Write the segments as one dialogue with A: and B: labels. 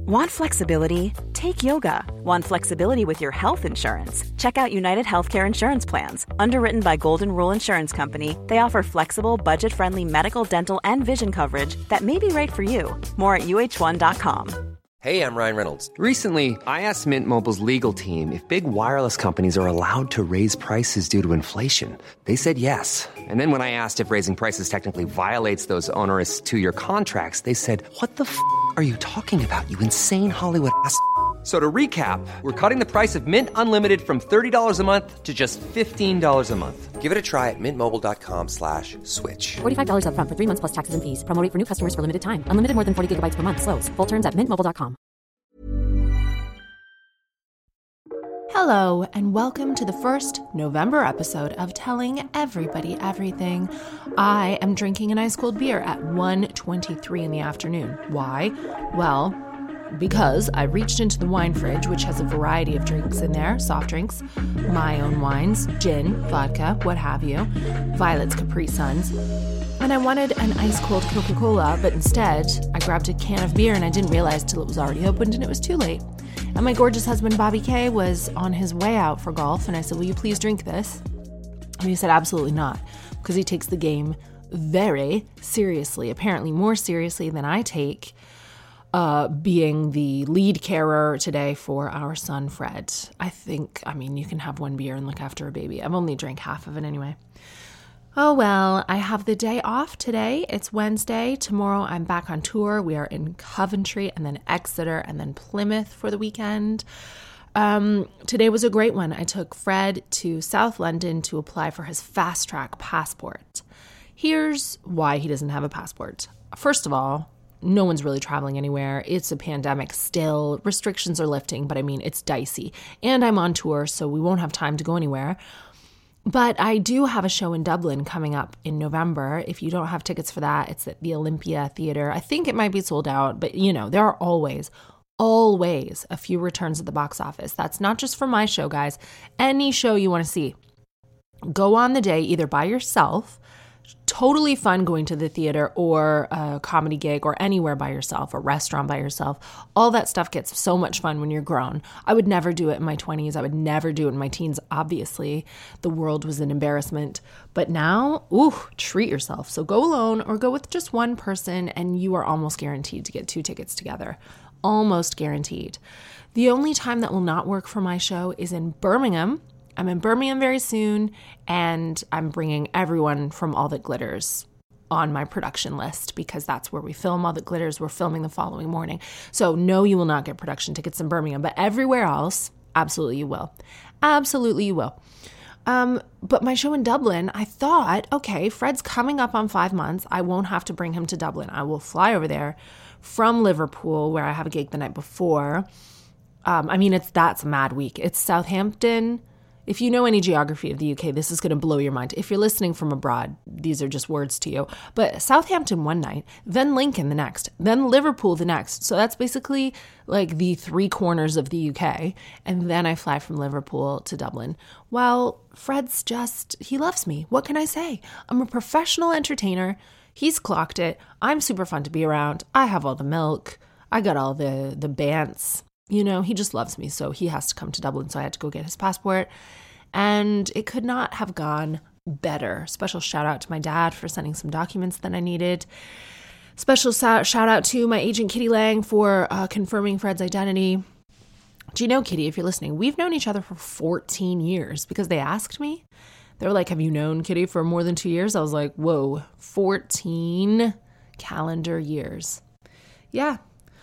A: Want flexibility? Take yoga. Want flexibility with your health insurance? Check out United Healthcare Insurance Plans. Underwritten by Golden Rule Insurance Company, they offer flexible, budget-friendly medical, dental, and vision coverage that may be right for you. More at uh1.com.
B: Hey, I'm Ryan Reynolds. Recently, I asked Mint Mobile's legal team if big wireless companies are allowed to raise prices due to inflation. They said yes. And then when I asked if raising prices technically violates those onerous two-year contracts, they said, "What the f*** are you talking about, you insane Hollywood ass?" So to recap, we're cutting the price of Mint Unlimited from $30 a month to just $15 a month. Give it a try at mintmobile.com/switch.
C: $45 up front for 3 months plus taxes and fees. Promo rate for new customers for limited time. Unlimited more than 40 gigabytes per month. Slows full terms at mintmobile.com.
D: Hello, and welcome to the first November episode of Telling Everybody Everything. I am drinking an ice-cold beer at 1:23 in the afternoon. Why? Well, because I reached into the wine fridge, which has a variety of drinks in there, soft drinks, my own wines, gin, vodka, what have you, Violet's Capri Suns, and I wanted an ice-cold Coca-Cola, but instead I grabbed a can of beer and I didn't realize till it was already opened and it was too late. And my gorgeous husband, Bobby K, was on his way out for golf, and I said, "Will you please drink this?" And he said, "Absolutely not," because he takes the game very seriously, apparently more seriously than I take being the lead carer today for our son, Fred. I mean, you can have one beer and look after a baby. I've only drank half of it anyway. Oh, well, I have the day off today. It's Wednesday. Tomorrow I'm back on tour. We are in Coventry and then Exeter and then Plymouth for the weekend. Today was a great one. I took Fred to South London to apply for his fast track passport. Here's why he doesn't have a passport. First of all, no one's really traveling anywhere. It's a pandemic still. Restrictions are lifting, but I mean, it's dicey. And I'm on tour, so we won't have time to go anywhere. But I do have a show in Dublin coming up in November. If you don't have tickets for that, it's at the Olympia Theatre. I think it might be sold out, but you know, there are always a few returns at the box office. That's not just for my show, guys. Any show you want to see. Go on the day either by yourself, totally fun going to the theater, or a comedy gig, or anywhere by yourself, a restaurant by yourself. All that stuff gets so much fun when you're grown. I would never do it in my 20s. I would never do it in my teens. Obviously, the world was an embarrassment. But now, treat yourself. So go alone or go with just one person, and you are almost guaranteed to get 2 tickets together. Almost guaranteed. The only time that will not work for my show is in Birmingham. I'm in Birmingham very soon, and I'm bringing everyone from All That Glitters on my production list because that's where we film All That Glitters. We're filming the following morning. So no, you will not get production tickets in Birmingham, but everywhere else, absolutely you will. Absolutely you will. But my show in Dublin, I thought, okay, Fred's coming up on 5 months. I won't have to bring him to Dublin. I will fly over there from Liverpool, where I have a gig the night before. That's a mad week. It's Southampton. If you know any geography of the UK, this is going to blow your mind. If you're listening from abroad, these are just words to you. But Southampton one night, then Lincoln the next, then Liverpool the next. So that's basically like the 3 corners of the UK. And then I fly from Liverpool to Dublin. Well, Fred's he loves me. What can I say? I'm a professional entertainer. He's clocked it. I'm super fun to be around. I have all the milk. I got all the bants. You know, he just loves me, so he has to come to Dublin, so I had to go get his passport, and it could not have gone better. Special shout out to my dad for sending some documents that I needed. Special shout out to my agent, Kitty Lang, for confirming Fred's identity. Do you know, Kitty, if you're listening, we've known each other for 14 years because they asked me. They were like, "Have you known Kitty for more than 2 years?" I was like, whoa, 14 calendar years. Yeah.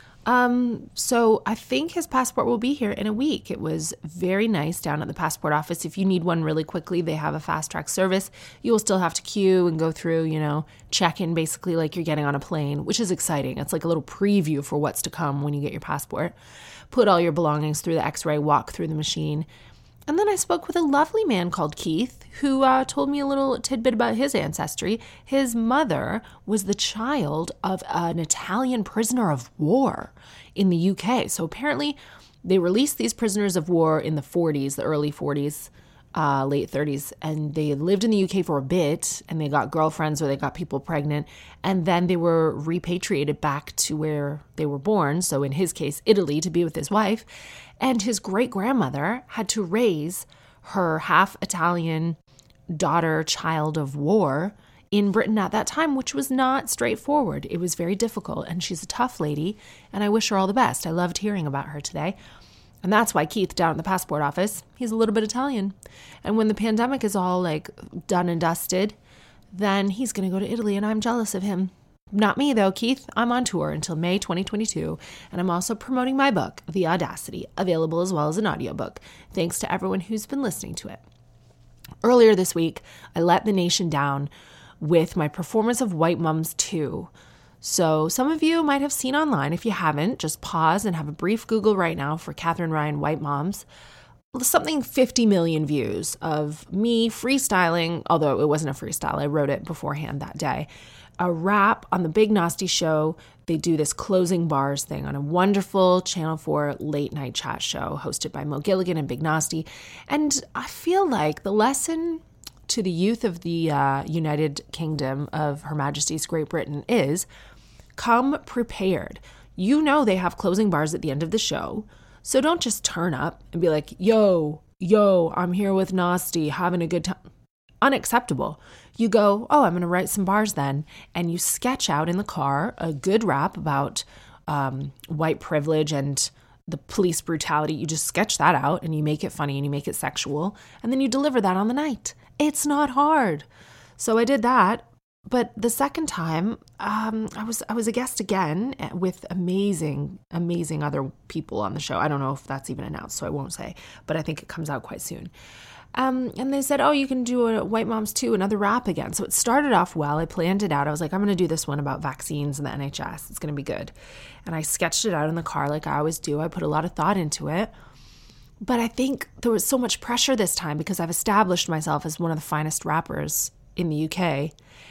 D: So I think his passport will be here in a week. It was very nice down at the passport office. If you need one really quickly, they have a fast track service. You will still have to queue and go through, check in basically like you're getting on a plane, which is exciting. It's like a little preview for what's to come when you get your passport. Put all your belongings through the x-ray, walk through the machine. And then I spoke with a lovely man called Keith who told me a little tidbit about his ancestry. His mother was the child of an Italian prisoner of war in the UK. So apparently they released these prisoners of war in the 40s, the early 40s, late 30s, and they lived in the UK for a bit, and they got girlfriends or they got people pregnant, and then they were repatriated back to where they were born, so in his case, Italy, to be with his wife, and his great-grandmother had to raise her half-Italian daughter, child of war, in Britain at that time, which was not straightforward. It was very difficult, and she's a tough lady, and I wish her all the best. I loved hearing about her today. And that's why Keith down at the passport office, he's a little bit Italian. And when the pandemic is all like done and dusted, then he's going to go to Italy, and I'm jealous of him. Not me though, Keith. I'm on tour until May 2022, and I'm also promoting my book, The Audacity, available as well as an audiobook. Thanks to everyone who's been listening to it. Earlier this week, I let the nation down with my performance of White Moms 2. So some of you might have seen online. If you haven't, just pause and have a brief Google right now for Katherine Ryan White Moms. Something 50 million views of me freestyling, although it wasn't a freestyle. I wrote it beforehand that day. A rap on the Big Nasty Show. They do this closing bars thing on a wonderful Channel 4 late night chat show hosted by Mo Gilligan and Big Nasty. And I feel like the lesson to the youth of the United Kingdom of Her Majesty's Great Britain is come prepared. You know they have closing bars at the end of the show, so don't just turn up and be like, yo, I'm here with Nasty, having a good time. Unacceptable. You go, oh, I'm going to write some bars then, and you sketch out in the car a good rap about white privilege and the police brutality. You just sketch that out, and you make it funny, and you make it sexual, and then you deliver that on the night. It's not hard. So I did that. But the second time, I was a guest again with amazing other people on the show. I don't know if that's even announced, so I won't say, but I think it comes out quite soon. And they said, oh, you can do a White Moms 2, another rap again. So it started off well. I planned it out. I was like, I'm going to do this one about vaccines and the NHS. It's going to be good. And I sketched it out in the car like I always do. I put a lot of thought into it. But I think there was so much pressure this time because I've established myself as one of the finest rappers in the UK.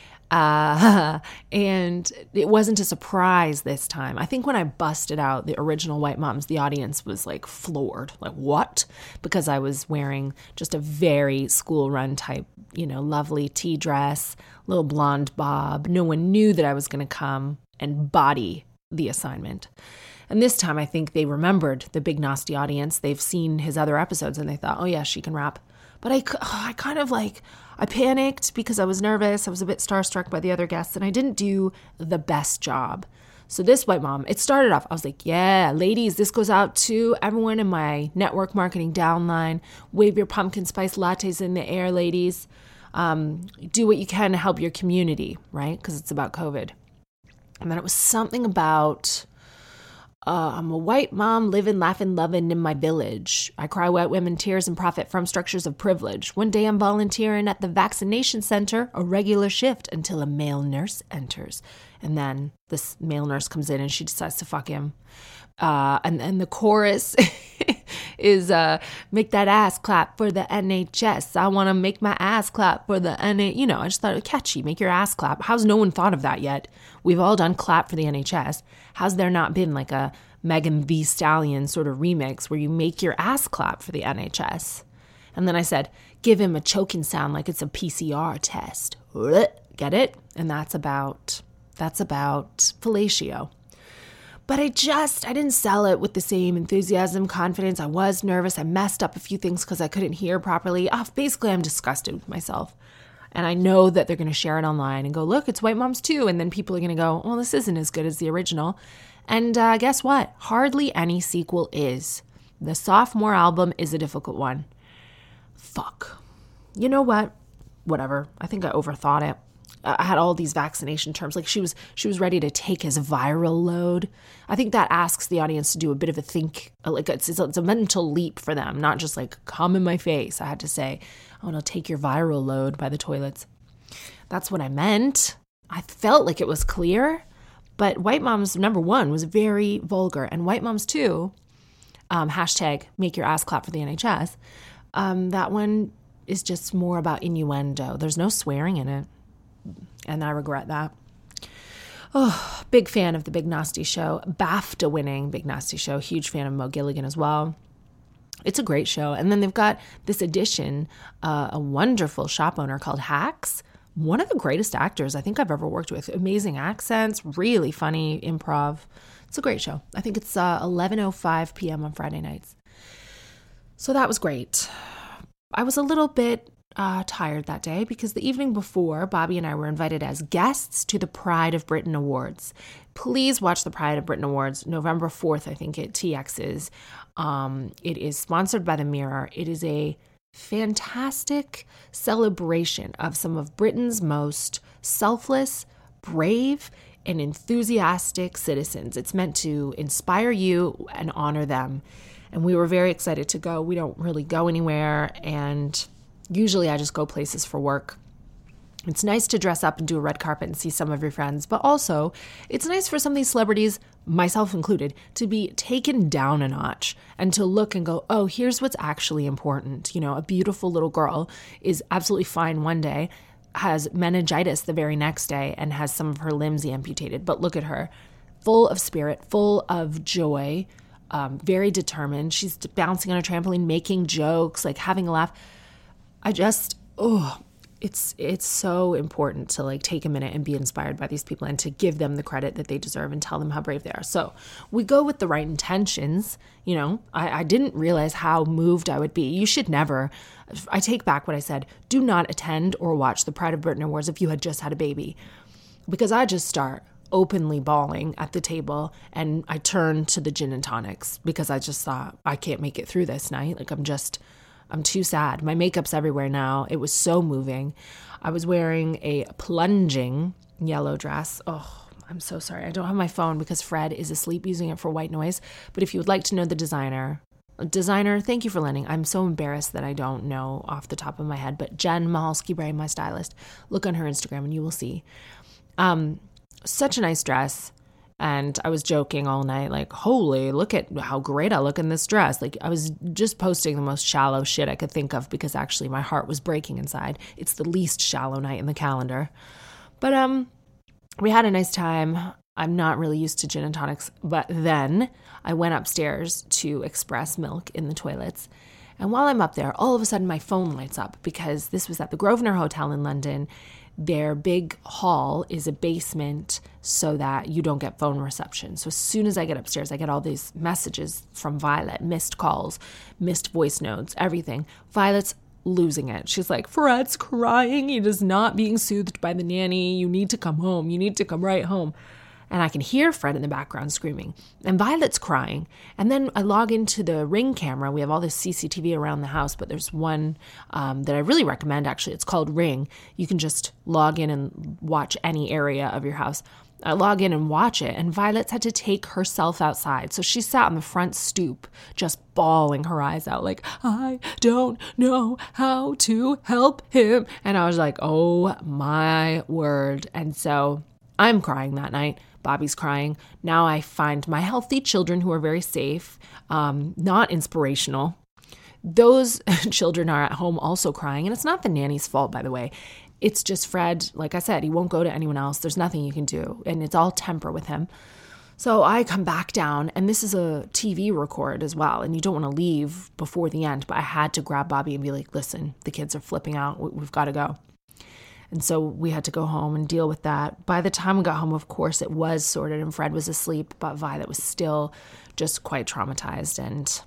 D: And it wasn't a surprise this time. I think when I busted out the original White Moms, the audience was like floored. Like, what? Because I was wearing just a very school run type, lovely tea dress, little blonde bob. No one knew that I was going to come and body the assignment. And this time I think they remembered the Big Nasty audience. They've seen his other episodes and they thought, oh yeah, she can rap. But I kind of I panicked because I was nervous. I was a bit starstruck by the other guests and I didn't do the best job. So this White Mom, it started off, I was like, yeah, ladies, this goes out to everyone in my network marketing downline. Wave your pumpkin spice lattes in the air, ladies. Do what you can to help your community, right? Because it's about COVID. And then it was something about... I'm a white mom living, laughing, loving in my village. I cry white women tears and profit from structures of privilege. One day I'm volunteering at the vaccination center, a regular shift until a male nurse enters. And then this male nurse comes in and she decides to fuck him. And the chorus is make that ass clap for the NHS. I want to make my ass clap for the NHS. I just thought it was catchy. Make your ass clap. How's no one thought of that yet? We've all done clap for the NHS. How's there not been like a Megan Thee Stallion sort of remix where you make your ass clap for the NHS? And then I said, give him a choking sound like it's a PCR test. Get it? And that's about fellatio. But I didn't sell it with the same enthusiasm, confidence. I was nervous. I messed up a few things because I couldn't hear properly. Basically, I'm disgusted with myself. And I know that they're going to share it online and go, look, it's White Moms 2. And then people are going to go, well, this isn't as good as the original. And guess what? Hardly any sequel is. The sophomore album is a difficult one. Fuck. You know what? Whatever. I think I overthought it. I had all these vaccination terms. Like she was ready to take his viral load. I think that asks the audience to do a bit of a think. Like it's a mental leap for them, not just like come in my face. I had to say, oh, and I'll take your viral load by the toilets. That's what I meant. I felt like it was clear, but White Moms number 1 was very vulgar, and White Moms 2, hashtag make your ass clap for the NHS. That one is just more about innuendo. There's no swearing in it. And I regret that. Oh, big fan of the Big Nasty Show. BAFTA winning Big Nasty Show. Huge fan of Mo Gilligan as well. It's a great show. And then they've got this edition, a wonderful shop owner called Hacks, one of the greatest actors I think I've ever worked with. Amazing accents, really funny improv. It's a great show. I think it's 11:05 p.m. on Friday nights. So that was great. I was a little bit tired that day because the evening before, Bobby and I were invited as guests to the Pride of Britain Awards. Please watch the Pride of Britain Awards, November 4th, I think at TX's. It is sponsored by the Mirror. It is a fantastic celebration of some of Britain's most selfless, brave, and enthusiastic citizens. It's meant to inspire you and honor them. And we were very excited to go. We don't really go anywhere, and usually I just go places for work. It's nice to dress up and do a red carpet and see some of your friends, but also it's nice for some of these celebrities, myself included, to be taken down a notch and to look and go, oh, here's what's actually important. You know, a beautiful little girl is absolutely fine one day, has meningitis the very next day, and has some of her limbs amputated. But look at her, full of spirit, full of joy, very determined. She's bouncing on a trampoline, making jokes, like having a laugh. It's so important to like take a minute and be inspired by these people and to give them the credit that they deserve and tell them how brave they are. So we go with the right intentions. You know, I didn't realize how moved I would be. You should never, I take back what I said, do not attend or watch the Pride of Britain Awards if you had just had a baby, because I just start openly bawling at the table and I turn to the gin and tonics because I just thought I can't make it through this night. Like I'm too sad. My makeup's everywhere now. It was so moving. I was wearing a plunging yellow dress. Oh, I'm so sorry. I don't have my phone because Fred is asleep using it for white noise. But if you would like to know the designer, thank you for lending. I'm so embarrassed that I don't know off the top of my head. But Jen Mahalski-Bray, my stylist, look on her Instagram and you will see. Such a nice dress. And I was joking all night, like, holy, look at how great I look in this dress. Like, I was just posting the most shallow shit I could think of because actually my heart was breaking inside. It's the least shallow night in the calendar. But we had a nice time. I'm not really used to gin and tonics. But then I went upstairs to express milk in the toilets. And while I'm up there, all of a sudden my phone lights up because this was at the Grosvenor Hotel in London. Their big hall is a basement so that you don't get phone reception. So as soon as I get upstairs, I get all these messages from Violet, missed calls, missed voice notes, everything. Violet's losing it. She's like, Fred's crying. He is not being soothed by the nanny. You need to come home. You need to come right home. And I can hear Fred in the background screaming. And Violet's crying. And then I log into the Ring camera. We have all this CCTV around the house, but there's one that I really recommend, actually. It's called Ring. You can just log in and watch any area of your house. I log in and watch it, and Violet's had to take herself outside. So she sat on the front stoop, just bawling her eyes out, like, I don't know how to help him. And I was like, oh my word. And so I'm crying that night. Bobby's crying. Now I find my healthy children who are very safe, not inspirational. Those children are at home also crying. And it's not the nanny's fault, by the way. It's just Fred, like I said, he won't go to anyone else. There's nothing you can do. And it's all temper with him. So I come back down, and this is a TV record as well. And you don't want to leave before the end. But I had to grab Bobby and be like, listen, the kids are flipping out. We've got to go. And so we had to go home and deal with that. By the time we got home, of course, it was sorted and Fred was asleep, but Violet was still just quite traumatized. And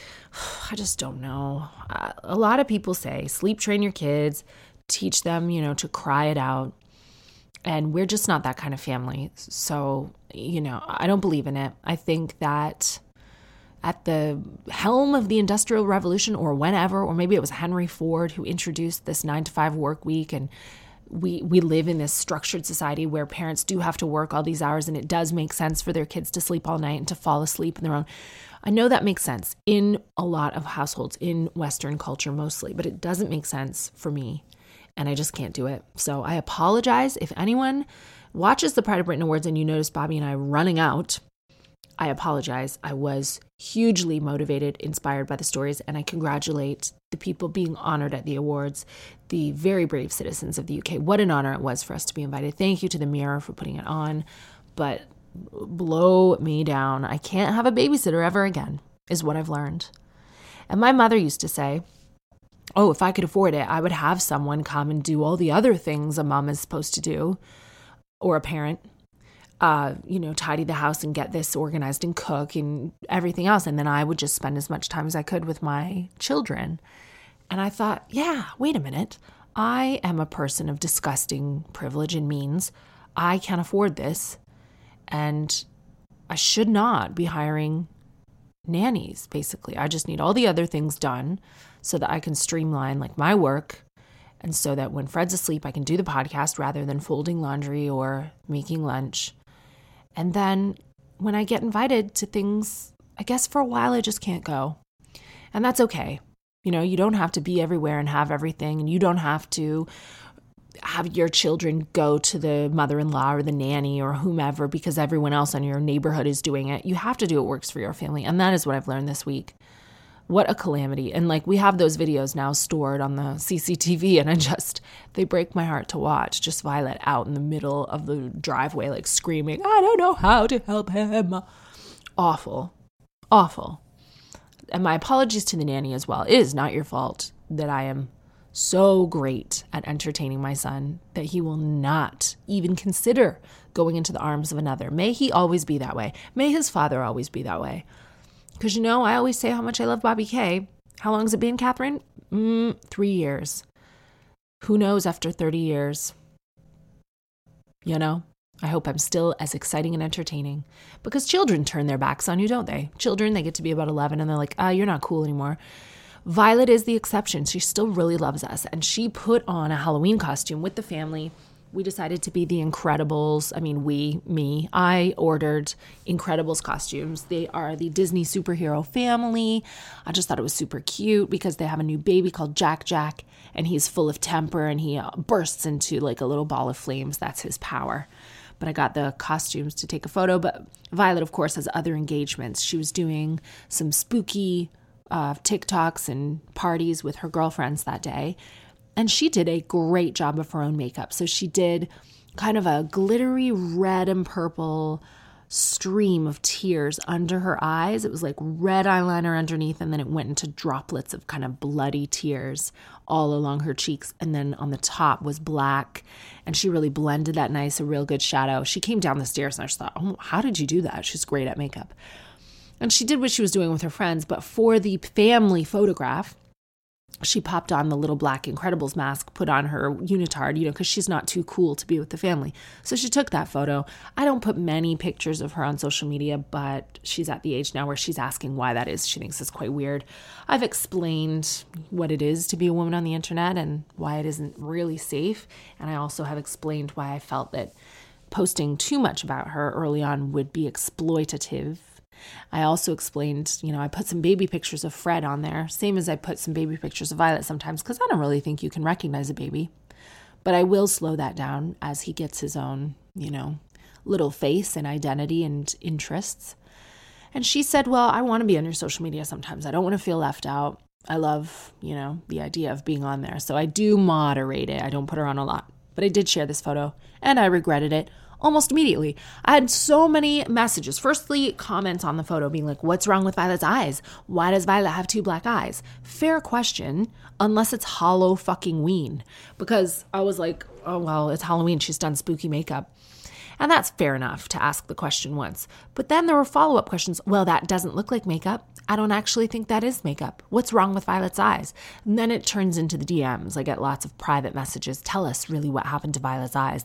D: I just don't know. A lot of people say, sleep train your kids, teach them, to cry it out. And we're just not that kind of family. So, I don't believe in it. I think that at the helm of the Industrial Revolution or whenever, or maybe it was Henry Ford who introduced this 9-to-5 work week, and we live in this structured society where parents do have to work all these hours, and it does make sense for their kids to sleep all night and to fall asleep in their own. I know that makes sense in a lot of households in Western culture mostly, but it doesn't make sense for me, and I just can't do it. So I apologize if anyone watches the Pride of Britain Awards and you notice Bobby and I running out. I apologize. I was hugely motivated, inspired by the stories, and I congratulate the people being honored at the awards, the very brave citizens of the UK. What an honor it was for us to be invited. Thank you to the Mirror for putting it on, but blow me down. I can't have a babysitter ever again, is what I've learned. And my mother used to say, oh, if I could afford it, I would have someone come and do all the other things a mom is supposed to do, or a parent, tidy the house and get this organized and cook and everything else. And then I would just spend as much time as I could with my children. And I thought, yeah, wait a minute. I am a person of disgusting privilege and means. I can't afford this. And I should not be hiring nannies, basically. I just need all the other things done so that I can streamline like my work, and so that when Fred's asleep, I can do the podcast rather than folding laundry or making lunch. And then when I get invited to things, I guess for a while I just can't go. And that's okay. You don't have to be everywhere and have everything, and you don't have to have your children go to the mother-in-law or the nanny or whomever because everyone else in your neighborhood is doing it. You have to do what works for your family. And that is what I've learned this week. What a calamity. And we have those videos now stored on the CCTV, and they break my heart to watch. Just Violet out in the middle of the driveway, screaming, I don't know how to help him. Awful. Awful. And my apologies to the nanny as well. It is not your fault that I am so great at entertaining my son that he will not even consider going into the arms of another. May he always be that way. May his father always be that way. Because, I always say how much I love Bobby K. How long has it been, Catherine? 3 years. Who knows after 30 years? I hope I'm still as exciting and entertaining. Because children turn their backs on you, don't they? Children, they get to be about 11 and they're like, you're not cool anymore. Violet is the exception. She still really loves us. And she put on a Halloween costume with the family. We decided to be the Incredibles. I ordered Incredibles costumes. They are the Disney superhero family. I just thought it was super cute because they have a new baby called Jack, and he's full of temper, and he bursts into a little ball of flames. That's his power. But I got the costumes to take a photo. But Violet, of course, has other engagements. She was doing some spooky TikToks and parties with her girlfriends that day. And she did a great job of her own makeup. So she did kind of a glittery red and purple stream of tears under her eyes. It was red eyeliner underneath, and then it went into droplets of kind of bloody tears all along her cheeks. And then on the top was black. And she really blended that nice, a real good shadow. She came down the stairs and I just thought, oh, how did you do that? She's great at makeup. And she did what she was doing with her friends. But for the family photograph, she popped on the little black Incredibles mask, put on her unitard, because she's not too cool to be with the family. So she took that photo. I don't put many pictures of her on social media, but she's at the age now where she's asking why that is. She thinks it's quite weird. I've explained what it is to be a woman on the internet and why it isn't really safe. And I also have explained why I felt that posting too much about her early on would be exploitative. I also explained, I put some baby pictures of Fred on there, same as I put some baby pictures of Violet sometimes, because I don't really think you can recognize a baby. But I will slow that down as he gets his own, little face and identity and interests. And she said, well, I want to be on your social media sometimes. I don't want to feel left out. I love, the idea of being on there. So I do moderate it. I don't put her on a lot. But I did share this photo, and I regretted it almost immediately. I had so many messages. Firstly, comments on the photo being like, what's wrong with Violet's eyes? Why does Violet have 2 black eyes? Fair question, unless it's Hollow fucking Ween. Because I was like, oh, well, it's Halloween. She's done spooky makeup. And that's fair enough to ask the question once. But then there were follow-up questions. Well, that doesn't look like makeup. I don't actually think that is makeup. What's wrong with Violet's eyes? And then it turns into the DMs. I get lots of private messages. Tell us really what happened to Violet's eyes.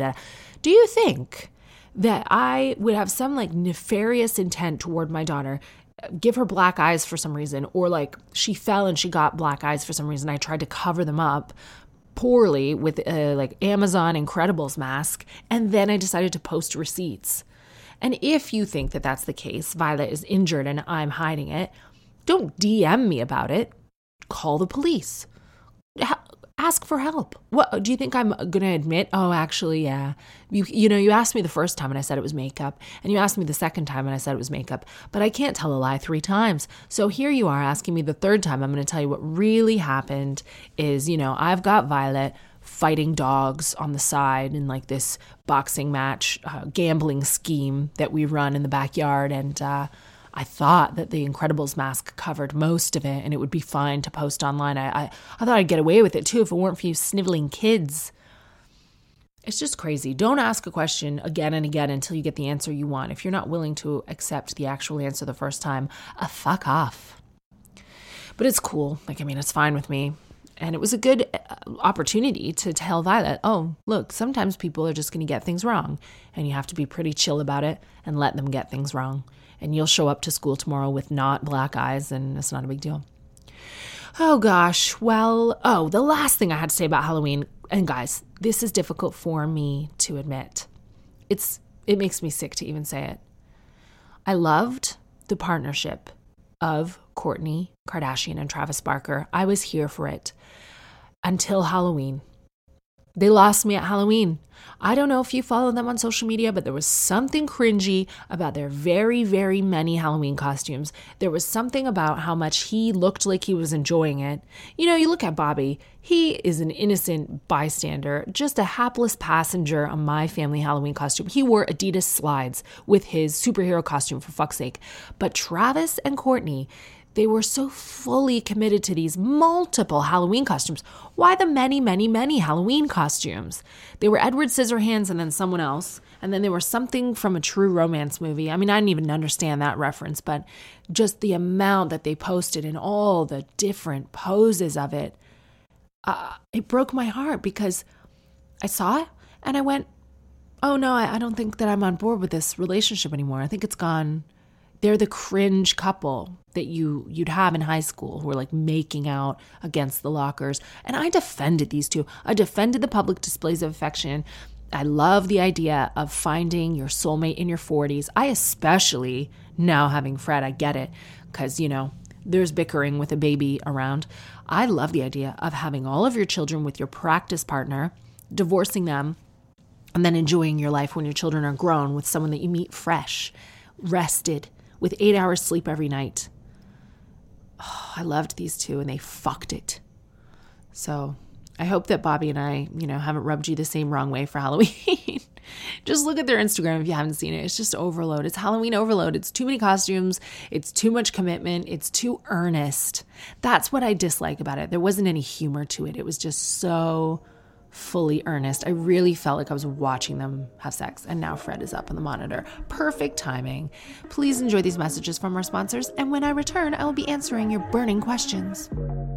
D: Do you think that I would have some nefarious intent toward my daughter, give her black eyes for some reason, or she fell and she got black eyes for some reason? I tried to cover them up poorly with Amazon Incredibles mask, and then I decided to post receipts. And if you think that that's the case, Violet is injured and I'm hiding it, don't DM me about it. Call the police. Ask for help. What do you think I'm going to admit? Oh, actually, yeah. You asked me the first time and I said it was makeup, and you asked me the second time and I said it was makeup, but I can't tell a lie 3 times. So here you are asking me the third time. I'm going to tell you what really happened is, I've got Violet fighting dogs on the side in this boxing match, gambling scheme that we run in the backyard. And I thought that the Incredibles mask covered most of it and it would be fine to post online. I thought I'd get away with it too if it weren't for you sniveling kids. It's just crazy. Don't ask a question again and again until you get the answer you want. If you're not willing to accept the actual answer the first time, fuck off. But it's cool. It's fine with me. And it was a good opportunity to tell Violet, oh, look, sometimes people are just going to get things wrong. And you have to be pretty chill about it and let them get things wrong. And you'll show up to school tomorrow with not black eyes and it's not a big deal. Oh, gosh. Well, the last thing I had to say about Halloween, and guys, this is difficult for me to admit. It makes me sick to even say it. I loved the partnership of Kourtney Kardashian and Travis Barker. I was here for it until Halloween. They lost me at Halloween. I don't know if you follow them on social media, but there was something cringy about their very, very many Halloween costumes. There was something about how much he looked like he was enjoying it. You look at Bobby. He is an innocent bystander, just a hapless passenger on my family Halloween costume. He wore Adidas slides with his superhero costume, for fuck's sake. But Travis and Kourtney, they were so fully committed to these multiple Halloween costumes. Why the many, many, many Halloween costumes? They were Edward Scissorhands and then someone else. And then there was something from a True Romance movie. I didn't even understand that reference, but just the amount that they posted and all the different poses of it, it broke my heart because I saw it and I went, oh no, I don't think that I'm on board with this relationship anymore. I think it's gone. They're the cringe couple that you'd have in high school who were making out against the lockers. And I defended these two. I defended the public displays of affection. I love the idea of finding your soulmate in your 40s. I especially, now having Fred, I get it, because, there's bickering with a baby around. I love the idea of having all of your children with your practice partner, divorcing them, and then enjoying your life when your children are grown with someone that you meet fresh, rested, with 8 hours sleep every night. Oh, I loved these two and they fucked it. So I hope that Bobby and I, haven't rubbed you the same wrong way for Halloween. Just look at their Instagram if you haven't seen it. It's just overload. It's Halloween overload. It's too many costumes. It's too much commitment. It's too earnest. That's what I dislike about it. There wasn't any humor to it. It was just so fully earnest. I really felt like I was watching them have sex. And now Fred is up on the monitor. Perfect timing. Please enjoy these messages from our sponsors. And when I return, I will be answering your burning questions.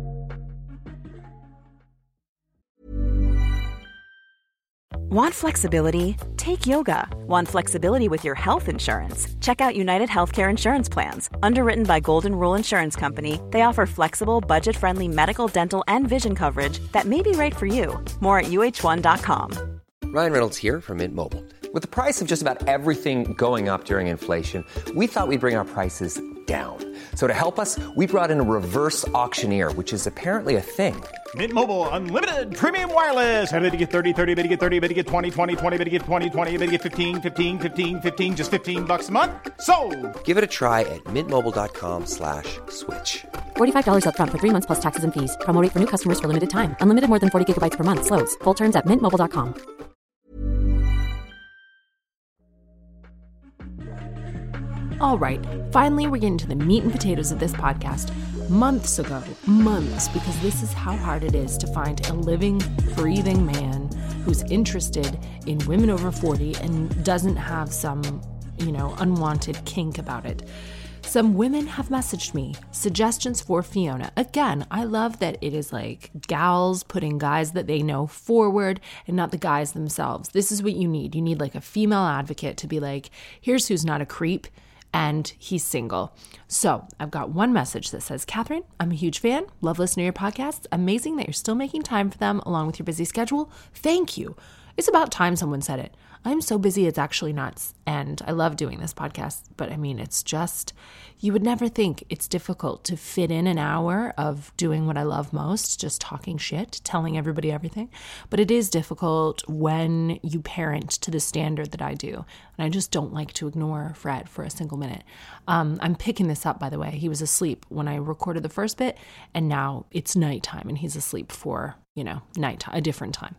A: Want flexibility? Take yoga. Want flexibility with your health insurance? Check out United Healthcare Insurance Plans. Underwritten by Golden Rule Insurance Company, they offer flexible, budget-friendly medical, dental, and vision coverage that may be right for you. More at UH1.com.
B: Ryan Reynolds here from Mint Mobile. With the price of just about everything going up during inflation, we thought we'd bring our prices down. So to help us, we brought in a reverse auctioneer, which is apparently a thing.
E: Mint Mobile Unlimited Premium Wireless. How to get 30, 30, bit to get 30, bit to get 20, 20, 20, bit to get 20, 20, bit to get 15, 15, 15, 15, just $15 a month? Sold!
B: Give it a try at mintmobile.com/switch.
C: $45 up front for 3 months plus taxes and fees. Promo rate for new customers for limited time. Unlimited more than 40 gigabytes per month. Slows full terms at mintmobile.com.
D: All right, finally we're getting to the meat and potatoes of this podcast. Months, because this is how hard it is to find a living, breathing man who's interested in women over 40 and doesn't have some, unwanted kink about it. Some women have messaged me suggestions for Fiona. Again, I love that it is gals putting guys that they know forward and not the guys themselves. This is what you need. You need a female advocate to be here's who's not a creep. And he's single. So I've got one message that says, Catherine, I'm a huge fan. Love listening to your podcasts. Amazing that you're still making time for them along with your busy schedule. Thank you. It's about time someone said it. I'm so busy, it's actually nuts. And I love doing this podcast. But it's just, you would never think it's difficult to fit in an hour of doing what I love most, just talking shit, telling everybody everything. But it is difficult when you parent to the standard that I do. And I just don't like to ignore Fred for a single minute. I'm picking this up, by the way. He was asleep when I recorded the first bit, and now it's nighttime and he's asleep for, nighttime, a different time.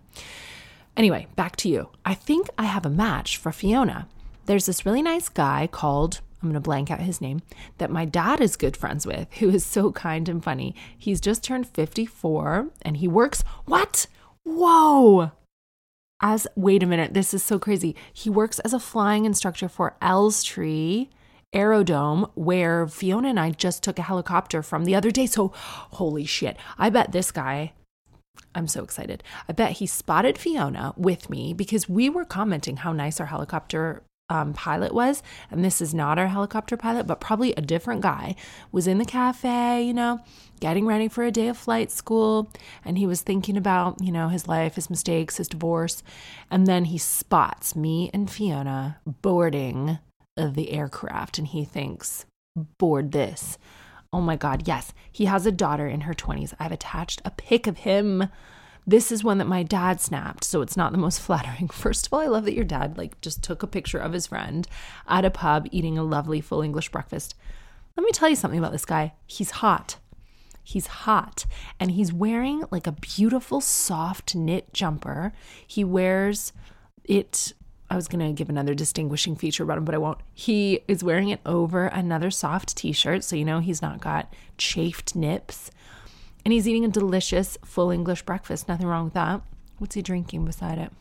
D: Anyway, back to you. I think I have a match for Fiona. There's this really nice guy called I'm going to blank out his name, that my dad is good friends with, who is so kind and funny. He's just turned 54 and he works, what? Whoa. Wait a minute, this is so crazy. He works as a flying instructor for Elstree Aerodrome, where Fiona and I just took a helicopter from the other day. So holy shit, I bet this guy, I'm so excited. I bet he spotted Fiona with me because we were commenting how nice our helicopter pilot was. And this is not our helicopter pilot, but probably a different guy was in the cafe, you know, getting ready for a day of flight school. And he was thinking about, you know, his life, his mistakes, his divorce. And then he spots me and Fiona boarding the aircraft. And he thinks, board this. Oh my God, yes. He has a daughter in her 20s. I've attached a pic of him. This is one that my dad snapped, so it's not the most flattering. First of all, I love that your dad just took a picture of his friend at a pub eating a lovely full English breakfast. Let me tell you something about this guy. He's hot. He's hot. And he's wearing like a beautiful soft knit jumper. He wears it. I was going to give another distinguishing feature about him, but I won't. He is wearing it over another soft t-shirt, so you know he's not got chafed nips. And he's eating a delicious full English breakfast. Nothing wrong with that. What's he drinking beside it?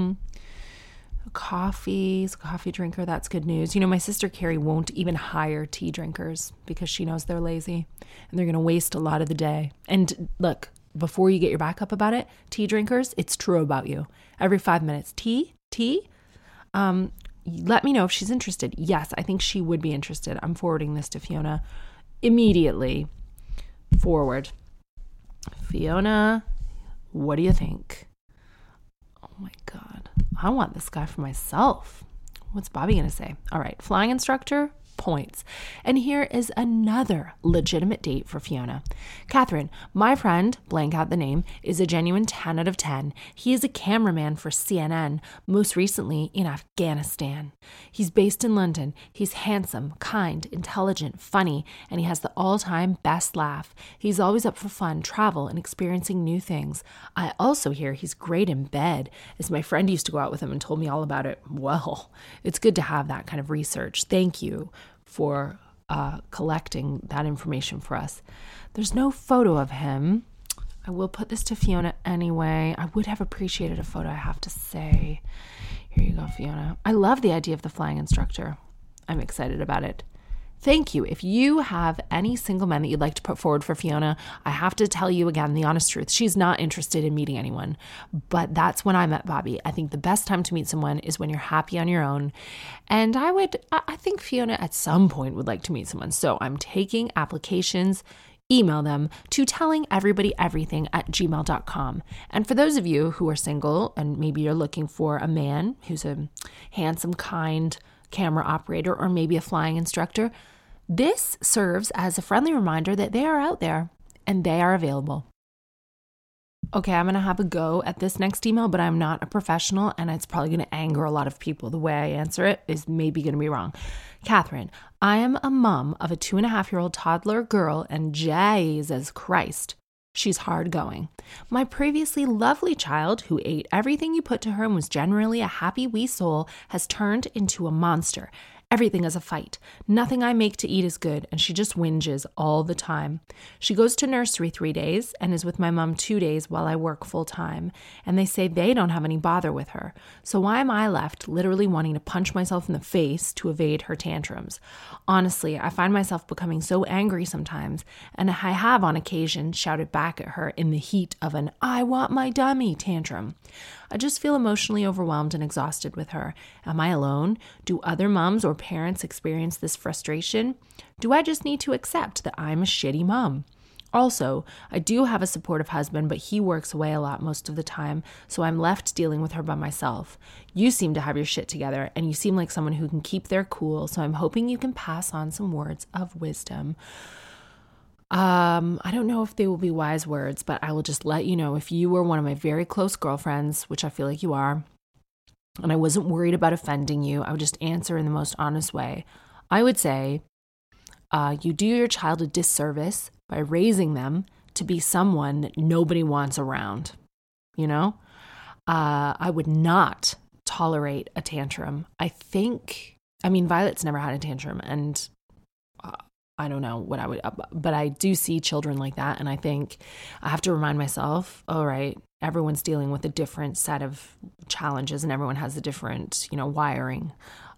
D: Coffee. He's a coffee drinker. That's good news. You know, my sister Carrie won't even hire tea drinkers because she knows they're lazy and they're going to waste a lot of the day. And look, before you get your back up about it, tea drinkers, it's true about you. Every 5 minutes, tea. Let me know if she's interested. Yes, I think she would be interested. I'm forwarding this to Fiona immediately. Forward. Fiona, what do you think? Oh my God. I want this guy for myself. What's Bobby going to say? All right. Flying instructor, points. And here is another legitimate date for Fiona. Catherine, my friend, blank out the name, is a genuine 10 out of 10. He is a cameraman for CNN, most recently in Afghanistan. He's based in London. He's handsome, kind, intelligent, funny, and he has the all-time best laugh. He's always up for fun, travel, and experiencing new things. I also hear he's great in bed, as my friend used to go out with him and told me all about it. Well, it's good to have that kind of research. Thank you for collecting that information for us. There's no photo of him. I will put this to Fiona anyway. I would have appreciated a photo, I have to say. Here you go, Fiona. I love the idea of the flying instructor. I'm excited about it. Thank you. If you have any single men that you'd like to put forward for Fiona, I have to tell you again the honest truth. She's not interested in meeting anyone, but that's when I met Bobby. I think the best time to meet someone is when you're happy on your own. And I think Fiona at some point would like to meet someone. So I'm taking applications. Email them to tellingeverybodyeverything@gmail.com. And for those of you who are single and maybe you're looking for a man who's a handsome, kind camera operator or maybe a flying instructor, this serves as a friendly reminder that they are out there and they are available. Okay, I'm going to have a go at this next email, but I'm not a professional and it's probably going to anger a lot of people. The way I answer it is maybe going to be wrong. Catherine, I am a mom of a 2.5-year-old toddler girl and Jesus Christ, she's hard going. My previously lovely child, who ate everything you put to her and was generally a happy wee soul, has turned into a monster. Everything is a fight. Nothing I make to eat is good, and she just whinges all the time. She goes to nursery 3 days and is with my mom 2 days while I work full time, and they say they don't have any bother with her. So why am I left literally wanting to punch myself in the face to evade her tantrums? Honestly, I find myself becoming so angry sometimes, and I have on occasion shouted back at her in the heat of an "I want my dummy" tantrum. I just feel emotionally overwhelmed and exhausted with her. Am I alone? Do other moms or parents experience this frustration? Do I just need to accept that I'm a shitty mom? Also, I do have a supportive husband, but he works away a lot most of the time, so I'm left dealing with her by myself. You seem to have your shit together, and you seem like someone who can keep their cool, so I'm hoping you can pass on some words of wisdom. I don't know if they will be wise words, but I will just let you know, if you were one of my very close girlfriends, which I feel like you are, and I wasn't worried about offending you, I would just answer in the most honest way. I would say, you do your child a disservice by raising them to be someone that nobody wants around. You know, I would not tolerate a tantrum. I think I mean, Violet's never had a tantrum, and I don't know what I would, but I do see children like that. And I think I have to remind myself, all right, everyone's dealing with a different set of challenges and everyone has a different, wiring.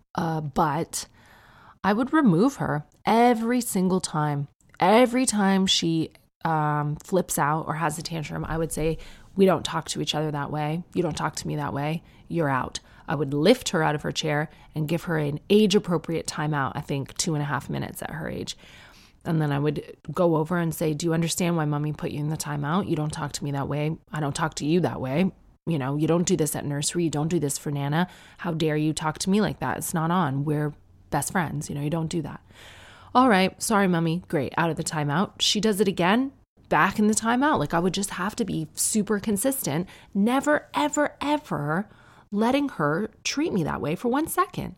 D: But I would remove her every single time. Every time she flips out or has a tantrum, I would say, we don't talk to each other that way. You don't talk to me that way. You're out. I would lift her out of her chair and give her an age-appropriate timeout, I think 2.5 minutes at her age. And then I would go over and say, do you understand why mommy put you in the timeout? You don't talk to me that way. I don't talk to you that way. You don't do this at nursery. You don't do this for Nana. How dare you talk to me like that? It's not on. We're best friends. You don't do that. All right. Sorry, mommy. Great. Out of the timeout. She does it again. Back in the timeout. Like, I would just have to be super consistent. Never, ever, ever letting her treat me that way for 1 second.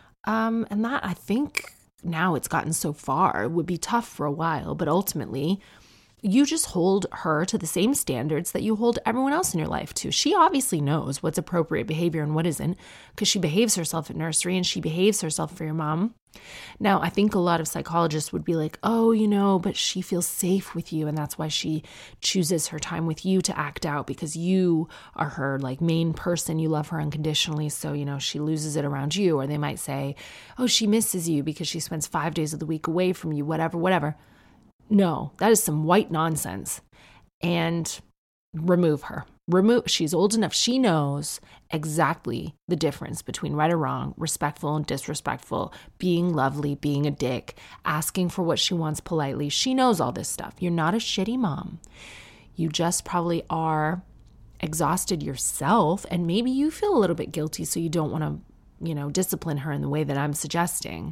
D: And that, I think now it's gotten so far, it would be tough for a while, but ultimately you just hold her to the same standards that you hold everyone else in your life to. She obviously knows what's appropriate behavior and what isn't, because she behaves herself at nursery and she behaves herself for your mom. Now, I think a lot of psychologists would be like, oh, but she feels safe with you, and that's why she chooses her time with you to act out, because you are her main person. You love her unconditionally, so she loses it around you. Or they might say, oh, she misses you because she spends 5 days of the week away from you, whatever. No, that is some white nonsense. And remove her. She's old enough. She knows exactly the difference between right or wrong, respectful and disrespectful, being lovely, being a dick, asking for what she wants politely. She knows all this stuff. You're not a shitty mom. You just probably are exhausted yourself, and maybe you feel a little bit guilty, so you don't want to, discipline her in the way that I'm suggesting.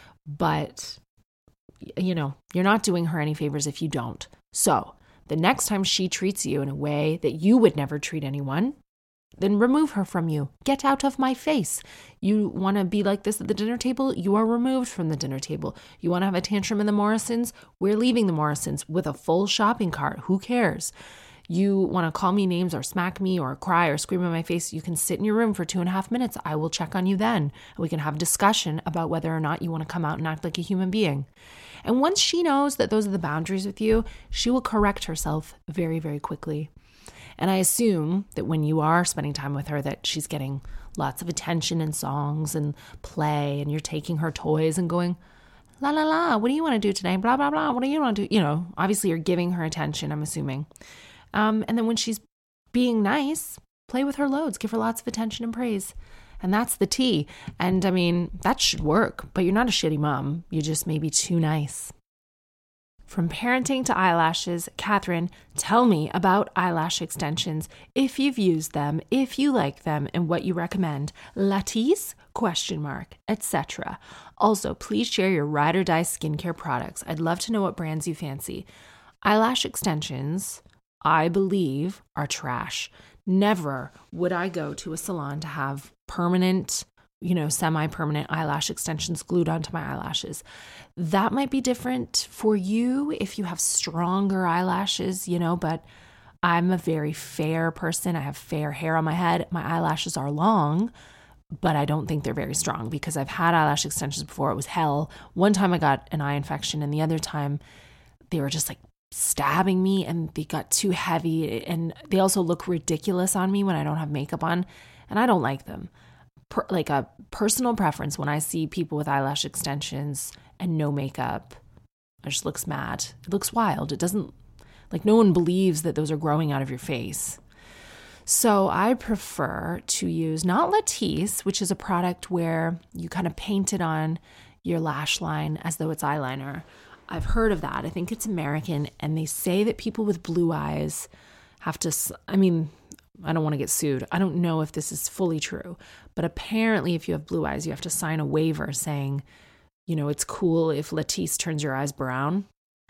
D: But, you're not doing her any favors if you don't. So the next time she treats you in a way that you would never treat anyone, then remove her from you. Get out of my face. You want to be like this at the dinner table? You are removed from the dinner table. You want to have a tantrum in the Morrisons? We're leaving the Morrisons with a full shopping cart. Who cares? You want to call me names or smack me or cry or scream in my face? You can sit in your room for 2.5 minutes. I will check on you then. We can have a discussion about whether or not you want to come out and act like a human being. And once she knows that those are the boundaries with you, she will correct herself very, very quickly. And I assume that when you are spending time with her, that she's getting lots of attention and songs and play, and you're taking her toys and going, la, la, la, what do you want to do today? Blah, blah, blah. What do you want to do? Obviously you're giving her attention, I'm assuming. And then when she's being nice, play with her loads, give her lots of attention and praise. And that's the tea. And I mean, that should work, but you're not a shitty mom. You just may be too nice. From parenting to eyelashes, Catherine, tell me about eyelash extensions. If you've used them, if you like them, and what you recommend. Latisse? ? Etc. Also, please share your ride or die skincare products. I'd love to know what brands you fancy. Eyelash extensions, I believe, are trash. Never would I go to a salon to have permanent, semi-permanent eyelash extensions glued onto my eyelashes. That might be different for you if you have stronger eyelashes, but I'm a very fair person. I have fair hair on my head. My eyelashes are long, but I don't think they're very strong because I've had eyelash extensions before. It was hell. One time I got an eye infection, and the other time they were just stabbing me, and they got too heavy, and they also look ridiculous on me when I don't have makeup on, and I don't like them. A personal preference, when I see people with eyelash extensions and no makeup, it just looks mad. It looks wild. It doesn't, no one believes that those are growing out of your face. So I prefer to use not Latisse, which is a product where you kind of paint it on your lash line as though it's eyeliner. I've heard of that. I think it's American, and they say that people with blue eyes have to, I don't want to get sued. I don't know if this is fully true, but apparently if you have blue eyes, you have to sign a waiver saying, it's cool if Latisse turns your eyes brown.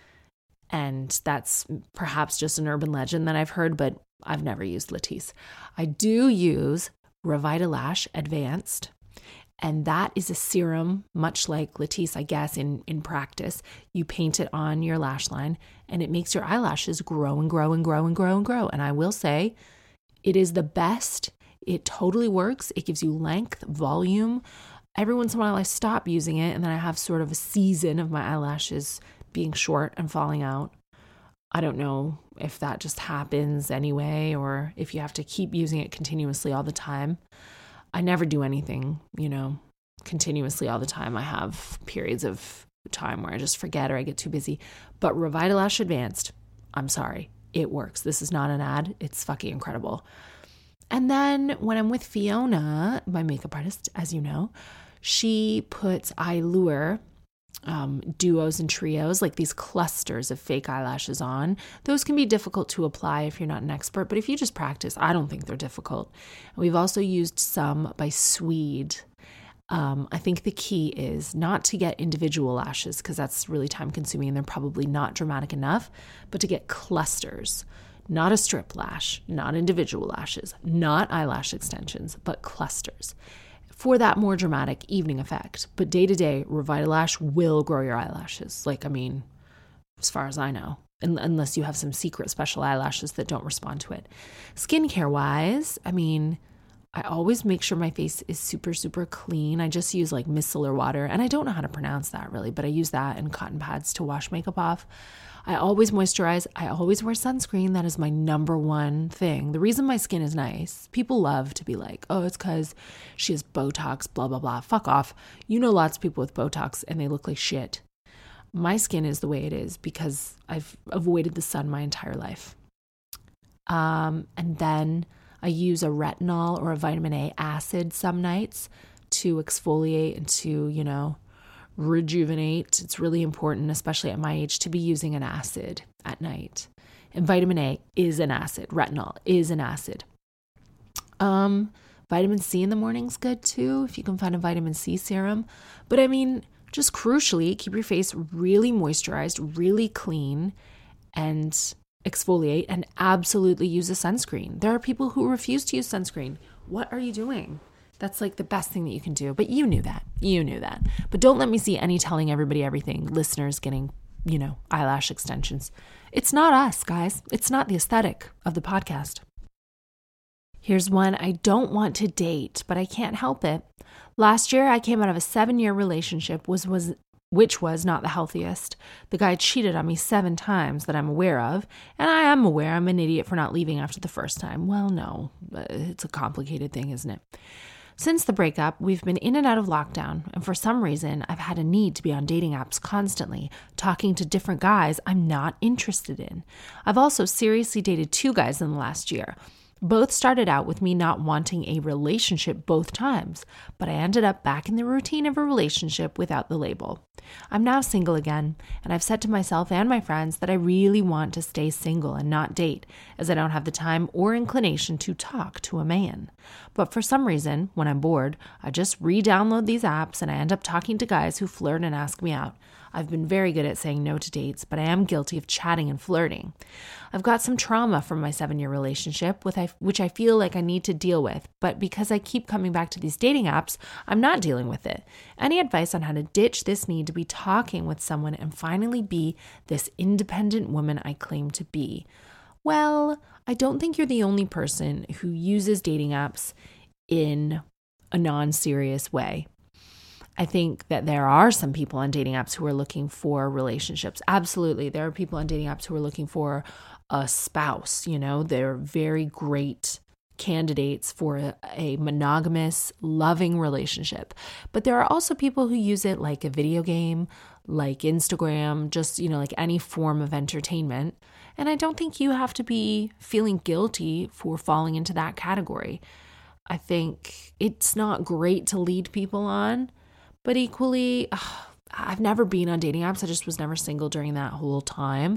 D: And that's perhaps just an urban legend that I've heard, but I've never used Latisse. I do use Revitalash Advanced. And that is a serum, much like Latisse, I guess, in practice. You paint it on your lash line, and it makes your eyelashes grow and grow and grow and grow and grow. And I will say, it is the best. It totally works. It gives you length, volume, every once in a while I stop using it, and then I have sort of a season of my eyelashes being short and falling out. I don't know if that just happens anyway, or if you have to keep using it continuously all the time. I never do anything, continuously all the time. I have periods of time where I just forget or I get too busy. But Revitalash Advanced, I'm sorry, it works. This is not an ad. It's fucking incredible. And then when I'm with Fiona, my makeup artist, as you know, she puts Eyelure duos and trios, like these clusters of fake eyelashes on. Those can be difficult to apply if you're not an expert, but if you just practice, I don't think they're difficult. We've also used some by Swede. I think the key is not to get individual lashes because that's really time consuming and they're probably not dramatic enough, but to get clusters. Not a strip lash, not individual lashes, not eyelash extensions, but clusters for that more dramatic evening effect. But day to day, Revitalash will grow your eyelashes. As far as I know, unless you have some secret special eyelashes that don't respond to it. Skincare wise, I always make sure my face is super, super clean. I just use micellar water, and I don't know how to pronounce that really, but I use that and cotton pads to wash makeup off. I always moisturize. I always wear sunscreen. That is my number one thing. The reason my skin is nice, people love to be like, oh, it's because she has Botox, blah, blah, blah. Fuck off. Lots of people with Botox and they look like shit. My skin is the way it is because I've avoided the sun my entire life. And then I use a retinol or a vitamin A acid some nights to exfoliate and to, rejuvenate. It's really important, especially at my age, to be using an acid at night. And vitamin A is an acid. Retinol is an acid. Vitamin C in the morning's good too, if you can find a vitamin C serum. But just crucially, keep your face really moisturized, really clean, and exfoliate, and absolutely use a sunscreen. There are people who refuse to use sunscreen. What are you doing? That's the best thing that you can do. But you knew that. But don't let me see any telling everybody everything. Listeners getting, eyelash extensions. It's not us, guys. It's not the aesthetic of the podcast. Here's one I don't want to date, but I can't help it. Last year, I came out of a 7-year relationship, which was not the healthiest. The guy cheated on me 7 times that I'm aware of, and I am aware I'm an idiot for not leaving after the first time. Well, no, it's a complicated thing, isn't it? Since the breakup, we've been in and out of lockdown, and for some reason, I've had a need to be on dating apps constantly, talking to different guys I'm not interested in. I've also seriously dated 2 guys in the last year. Both started out with me not wanting a relationship both times, but I ended up back in the routine of a relationship without the label. I'm now single again, and I've said to myself and my friends that I really want to stay single and not date, as I don't have the time or inclination to talk to a man. But for some reason, when I'm bored, I just re-download these apps and I end up talking to guys who flirt and ask me out. I've been very good at saying no to dates, but I am guilty of chatting and flirting. I've got some trauma from my 7-year relationship, which I feel like I need to deal with, but because I keep coming back to these dating apps, I'm not dealing with it. Any advice on how to ditch this need to be talking with someone and finally be this independent woman I claim to be? Well, I don't think you're the only person who uses dating apps in a non-serious way. I think that there are some people on dating apps who are looking for relationships. Absolutely. There are people on dating apps who are looking for a spouse. They're very great candidates for a monogamous, loving relationship. But there are also people who use it like a video game, like Instagram, just, like any form of entertainment. And I don't think you have to be feeling guilty for falling into that category. I think it's not great to lead people on. But equally, I've never been on dating apps. I just was never single during that whole time.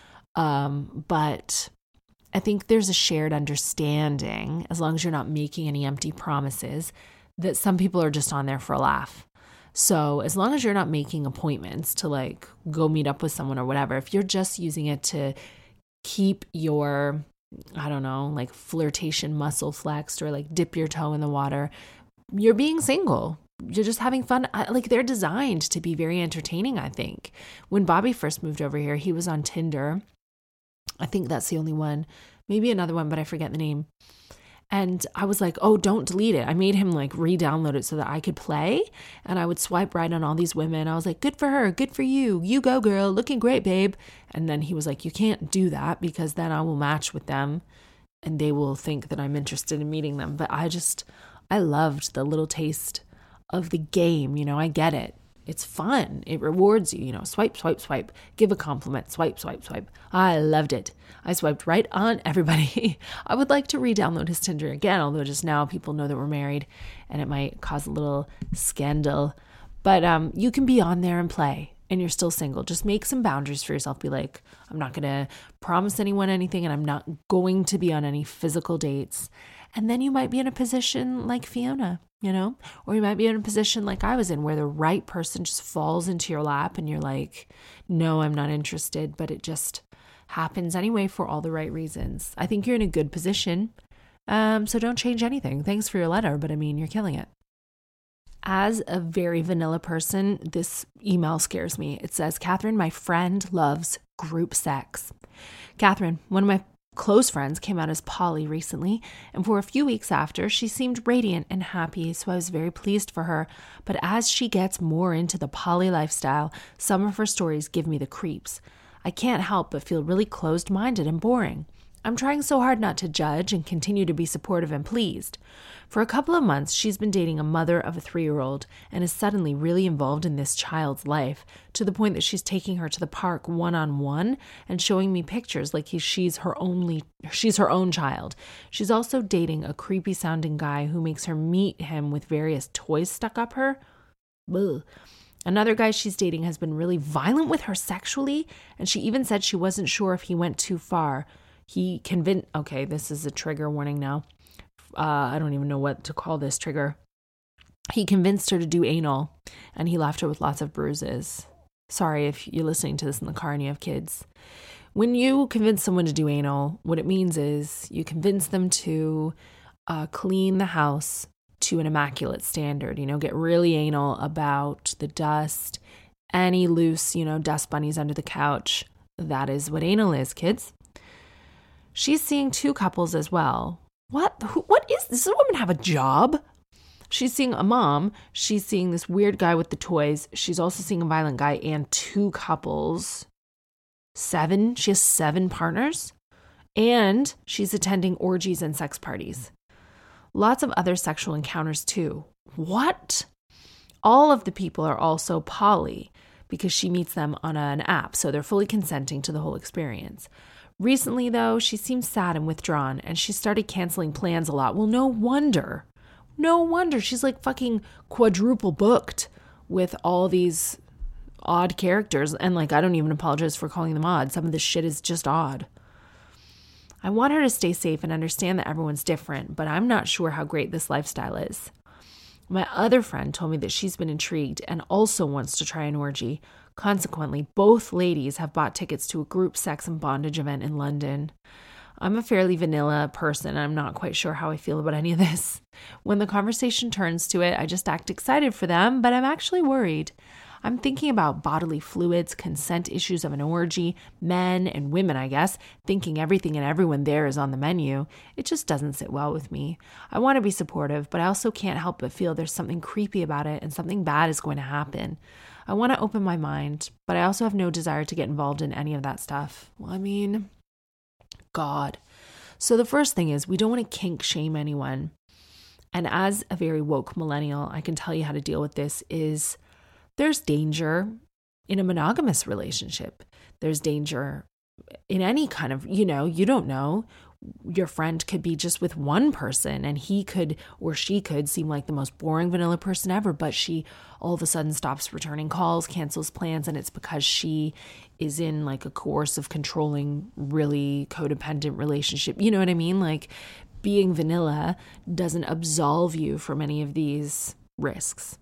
D: But I think there's a shared understanding, as long as you're not making any empty promises, that some people are just on there for a laugh. So as long as you're not making appointments to go meet up with someone or whatever, if you're just using it to keep your, flirtation muscle flexed or dip your toe in the water, you're being single. You're just having fun. They're designed to be very entertaining, I think. When Bobby first moved over here, he was on Tinder. I think that's the only one. Maybe another one, but I forget the name. And I was like, oh, don't delete it. I made him like re-download it so that I could play. And I would swipe right on all these women. I was like, good for her. Good for you. You go, girl. Looking great, babe. And then he was like, you can't do that because then I will match with them and they will think that I'm interested in meeting them. But I loved the little taste of the game. I get it. It's fun. It rewards you, swipe, swipe, swipe, give a compliment, swipe, swipe, swipe. I loved it. I swiped right on everybody. I would like to re-download his Tinder again, although just now people know that we're married and it might cause a little scandal. But you can be on there and play and you're still single. Just make some boundaries for yourself. Be like, I'm not going to promise anyone anything and I'm not going to be on any physical dates. And then you might be in a position like Fiona, or you might be in a position like I was in where the right person just falls into your lap and you're like, no, I'm not interested, but it just happens anyway for all the right reasons. I think you're in a good position. So don't change anything. Thanks for your letter, but you're killing it. As a very vanilla person, this email scares me. It says, Catherine, my friend loves group sex. Catherine, one of my close friends came out as poly recently, and for a few weeks after, she seemed radiant and happy, so I was very pleased for her. But as she gets more into the poly lifestyle, some of her stories give me the creeps. I can't help but feel really closed-minded and boring. I'm trying so hard not to judge and continue to be supportive and pleased. For a couple of months, she's been dating a mother of a 3-year-old and is suddenly really involved in this child's life to the point that she's taking her to the park one-on-one and showing me pictures like she's her own child. She's also dating a creepy-sounding guy who makes her meet him with various toys stuck up her. Ugh. Another guy she's dating has been really violent with her sexually, and she even said she wasn't sure if he went too far. Okay, this is a trigger warning now. I don't even know what to call this trigger. He convinced her to do anal, and he left her with lots of bruises. Sorry if you're listening to this in the car and you have kids. When you convince someone to do anal, what it means is you convince them to clean the house to an immaculate standard. Get really anal about the dust, any loose, dust bunnies under the couch. That is what anal is, kids. She's seeing 2 couples as well. What is this? Does a woman have a job? She's seeing a mom. She's seeing this weird guy with the toys. She's also seeing a violent guy and 2 couples. 7. She has 7 partners. And she's attending orgies and sex parties. Lots of other sexual encounters too. What? All of the people are also poly because she meets them on an app, so they're fully consenting to the whole experience. Recently, though, she seems sad and withdrawn, and she started canceling plans a lot. Well, no wonder. No wonder. She's like fucking quadruple booked with all these odd characters. And I don't even apologize for calling them odd. Some of this shit is just odd. I want her to stay safe and understand that everyone's different, but I'm not sure how great this lifestyle is. My other friend told me that she's been intrigued and also wants to try an orgy. Consequently, both ladies have bought tickets to a group sex and bondage event in London. I'm a fairly vanilla person and I'm not quite sure how I feel about any of this. When the conversation turns to it, I just act excited for them, but I'm actually worried. I'm thinking about bodily fluids, consent issues of an orgy, men and women, I guess, thinking everything and everyone there is on the menu. It just doesn't sit well with me. I want to be supportive, but I also can't help but feel there's something creepy about it and something bad is going to happen. I want to open my mind, but I also have no desire to get involved in any of that stuff. Well, God. So the first thing is we don't want to kink shame anyone. And as a very woke millennial, I can tell you how to deal with this is there's danger in a monogamous relationship. There's danger in any kind of, you don't know. Your friend could be just with one person and he could or she could seem like the most boring vanilla person ever, but she all of a sudden stops returning calls, cancels plans, and it's because she is in a coercive, controlling, really codependent relationship. You know what I mean? Being vanilla doesn't absolve you from any of these risks.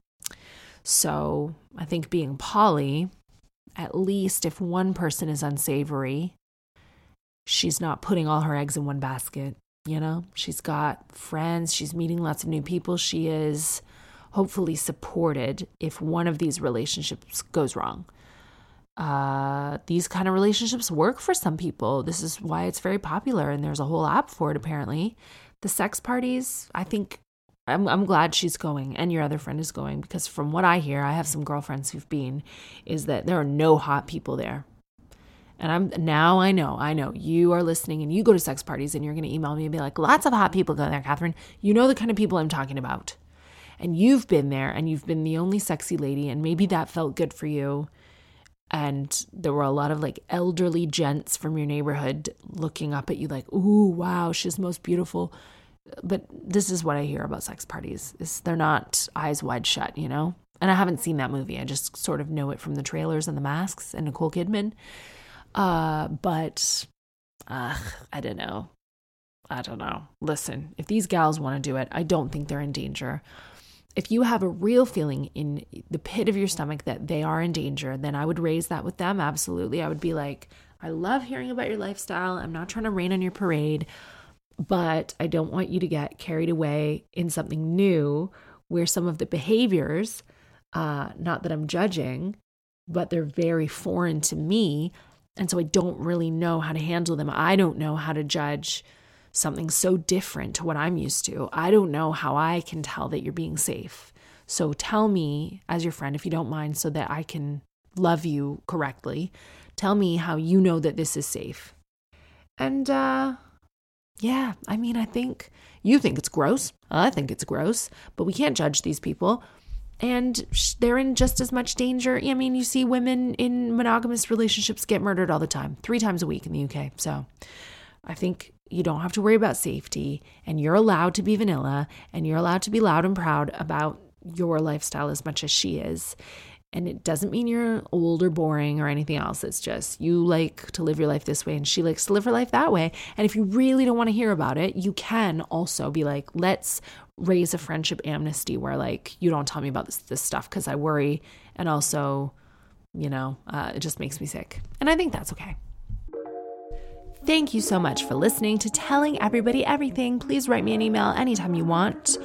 D: So I think being poly, at least if one person is unsavory, she's not putting all her eggs in one basket, She's got friends, she's meeting lots of new people. She is hopefully supported if one of these relationships goes wrong. These kind of relationships work for some people. This is why it's very popular, and there's a whole app for it apparently. The sex parties, I think I'm glad she's going and your other friend is going, because from what I hear, I have some girlfriends who've been, is that there are no hot people there. And I know you are listening and you go to sex parties and you're going to email me and be like, lots of hot people go there, Catherine. You know the kind of people I'm talking about. And you've been there and you've been the only sexy lady, and maybe that felt good for you. And there were a lot of like elderly gents from your neighborhood looking up at you like, ooh, wow, she's most beautiful. But this is what I hear about sex parties, is they're not eyes wide shut, you know? And I haven't seen that movie. I just sort of know it from the trailers and the masks and Nicole Kidman. But I don't know. Listen, if these gals want to do it, I don't think they're in danger. If you have a real feeling in the pit of your stomach that they are in danger, then I would raise that with them. Absolutely. I would be like, I love hearing about your lifestyle. I'm not trying to rain on your parade, but I don't want you to get carried away in something new where some of the behaviors, not that I'm judging, but they're very foreign to me. And so I don't really know how to handle them. I don't know how to judge something so different to what I'm used to. I don't know how I can tell that you're being safe. So tell me, as your friend, if you don't mind, so that I can love you correctly. Tell me how you know that this is safe. And yeah, I mean, I think you think it's gross. I think it's gross, but we can't judge these people. And they're in just as much danger. I mean, you see women in monogamous relationships get murdered all the time, 3 times a week in the UK. So I think you don't have to worry about safety, and you're allowed to be vanilla, and you're allowed to be loud and proud about your lifestyle as much as she is. And it doesn't mean you're old or boring or anything else. It's just you like to live your life this way and she likes to live her life that way. And if you really don't want to hear about it, you can also be like, let's raise a friendship amnesty where like, you don't tell me about this stuff because I worry. And also, you know, it just makes me sick. And I think that's okay. Thank you so much for listening to Telling Everybody Everything. Please write me an email anytime you want.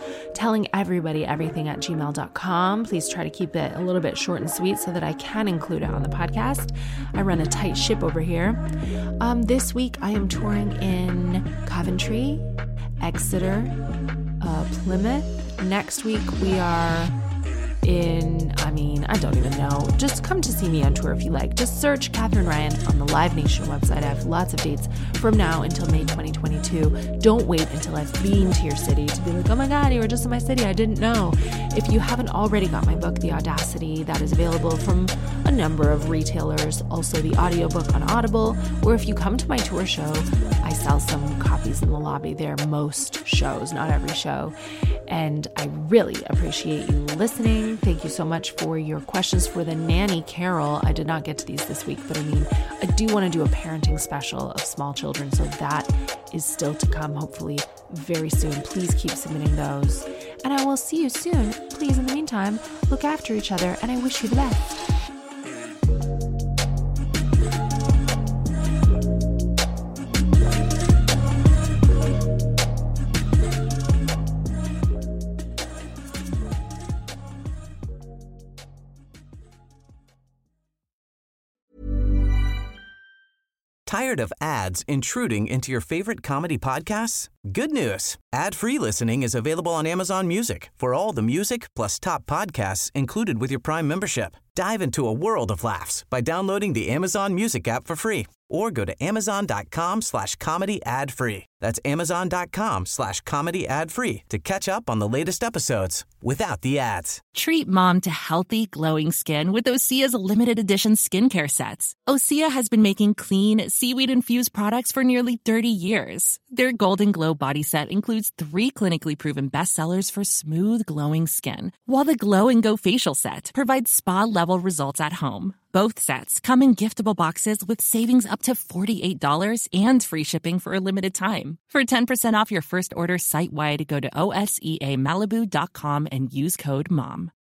D: tellingeverybodyeverything@gmail.com. Please try to keep it a little bit short and sweet so that I can include it on the podcast. I run a tight ship over here. This week I am touring in Coventry, Exeter, Plymouth. Next week we are in, I don't even know. Just come to see me on tour if you like. Just search Catherine Ryan on the Live Nation website. I have lots of dates from now until May 2022. Don't wait until I've been to your city to be like, oh my God, you were just in my city. I didn't know. If you haven't already got my book, The Audacity, that is available from a number of retailers. Also the audiobook on Audible. Or if you come to my tour show, I sell some copies in the lobby there. Most shows, not every show. And I really appreciate you listening. Thank you so much for your questions for the nanny, Carol. I did not get to these this week, but I do want to do a parenting special of small children. So that is still to come, hopefully very soon. Please keep submitting those. And I will see you soon. Please, in the meantime, look after each other, and I wish you the best.
F: Tired of ads intruding into your favorite comedy podcasts? Good news. Ad-free listening is available on Amazon Music for all the music plus top podcasts included with your Prime membership. Dive into a world of laughs by downloading the Amazon Music app for free or go to amazon.com/comedy ad-free. That's amazon.com/comedy ad-free to catch up on the latest episodes without the ads.
G: Treat mom to healthy, glowing skin with Osea's limited edition skincare sets. Osea has been making clean, seaweed-infused products for nearly 30 years. Their Golden Glow body set includes 3 clinically proven bestsellers for smooth, glowing skin, while the Glow and Go facial set provides spa-level results at home. Both sets come in giftable boxes with savings up to $48 and free shipping for a limited time. For 10% off your first order site-wide, go to OSEAMalibu.com and use code MOM.